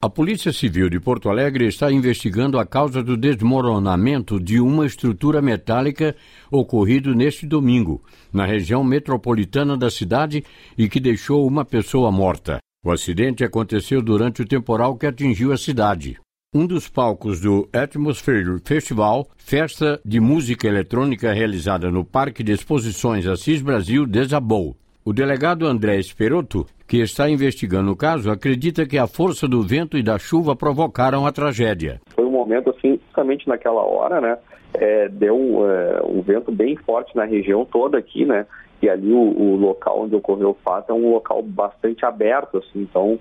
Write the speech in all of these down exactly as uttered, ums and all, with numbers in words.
A Polícia Civil de Porto Alegre está investigando a causa do desmoronamento de uma estrutura metálica ocorrido neste domingo, na região metropolitana da cidade e que deixou uma pessoa morta. O acidente aconteceu durante o temporal que atingiu a cidade. Um dos palcos do Atmosphere Festival, festa de música eletrônica realizada no Parque de Exposições Assis Brasil, desabou. O delegado André Esperotto, que está investigando o caso, acredita que a força do vento e da chuva provocaram a tragédia. Foi um momento, assim, justamente naquela hora, né, é, deu é, um vento bem forte na região toda aqui, né, e ali o, o local onde ocorreu o fato é um local bastante aberto, assim, então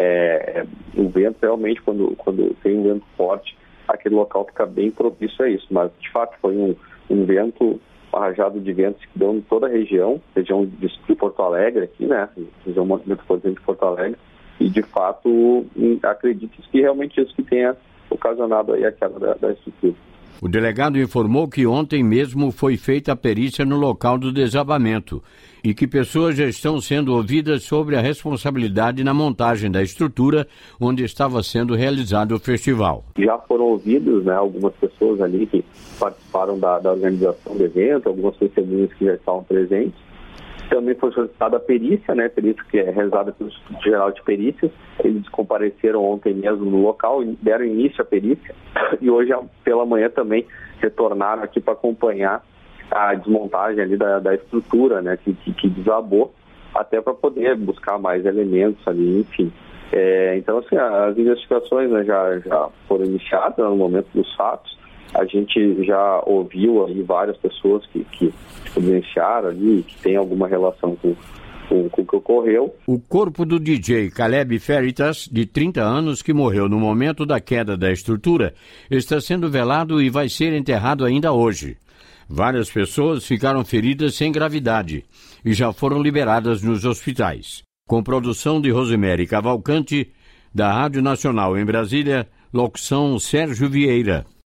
é, o vento realmente, quando, quando tem um vento forte, aquele local fica bem propício a isso, mas de fato foi um, um vento... uma rajada de ventos que deu em toda a região, região de Porto Alegre aqui, né, região metropolitana de Porto Alegre, e de fato acredito que realmente isso que tenha ocasionado aí a queda da, da estrutura. O delegado informou que ontem mesmo foi feita a perícia no local do desabamento e que pessoas já estão sendo ouvidas sobre a responsabilidade na montagem da estrutura onde estava sendo realizado o festival. Já foram ouvidos, né, algumas pessoas ali que participaram da, da organização do evento, algumas testemunhas que já estavam presentes. Também foi solicitada a perícia, né, perícia que é realizada pelo Instituto Geral de Perícias. Eles compareceram ontem mesmo no local e deram início à perícia. E hoje, pela manhã, também retornaram aqui para acompanhar a desmontagem ali da, da estrutura, né, que, que, que desabou, até para poder buscar mais elementos ali, enfim. É, então, assim, as investigações, né, já, já foram iniciadas no momento dos fatos. A gente já ouviu aí várias pessoas que, que evidenciaram ali, que tem alguma relação com, com, com o que ocorreu. O corpo do D J Caleb Feritas, de trinta anos, que morreu no momento da queda da estrutura, está sendo velado e vai ser enterrado ainda hoje. Várias pessoas ficaram feridas sem gravidade e já foram liberadas nos hospitais. Com produção de Rosemary Cavalcante, da Rádio Nacional em Brasília, locução Sérgio Vieira.